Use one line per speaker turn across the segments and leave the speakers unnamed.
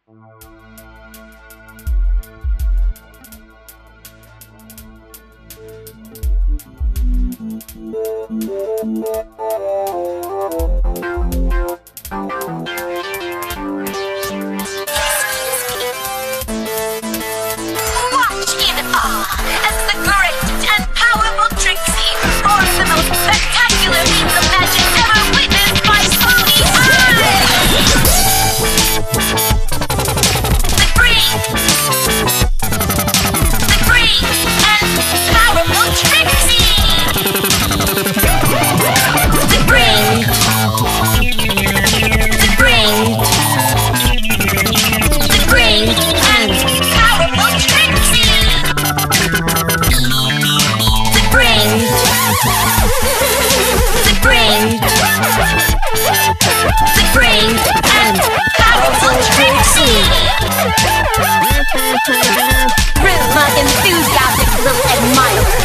As the great and powerful Trixie performs the most spectacular feats of magic ever witnessed by Pony eyes! The great and powerful Trixie! The great and powerful Trixie! The great and powerful Trixie! Thrill my enthusiastic little admirer!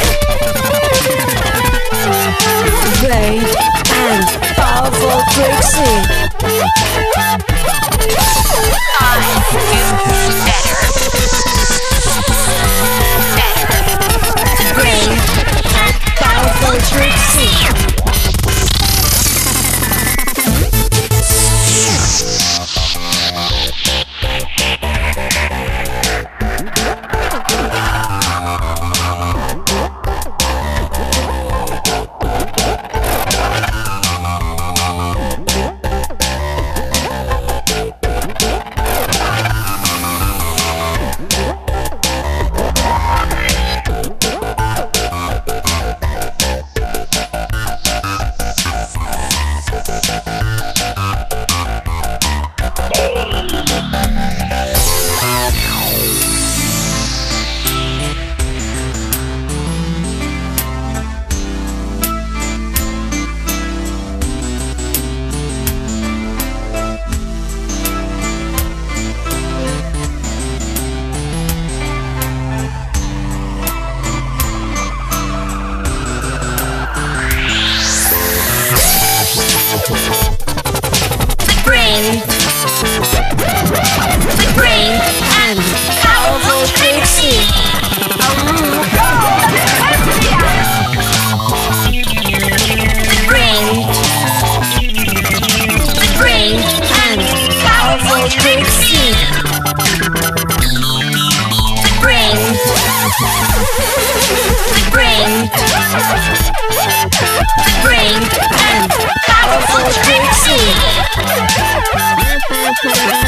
The great and powerful Trixie!
I do better. The great and powerful Trixie! The great and powerful Trixie! The great and powerful Trixie! The great and powerful Trixie!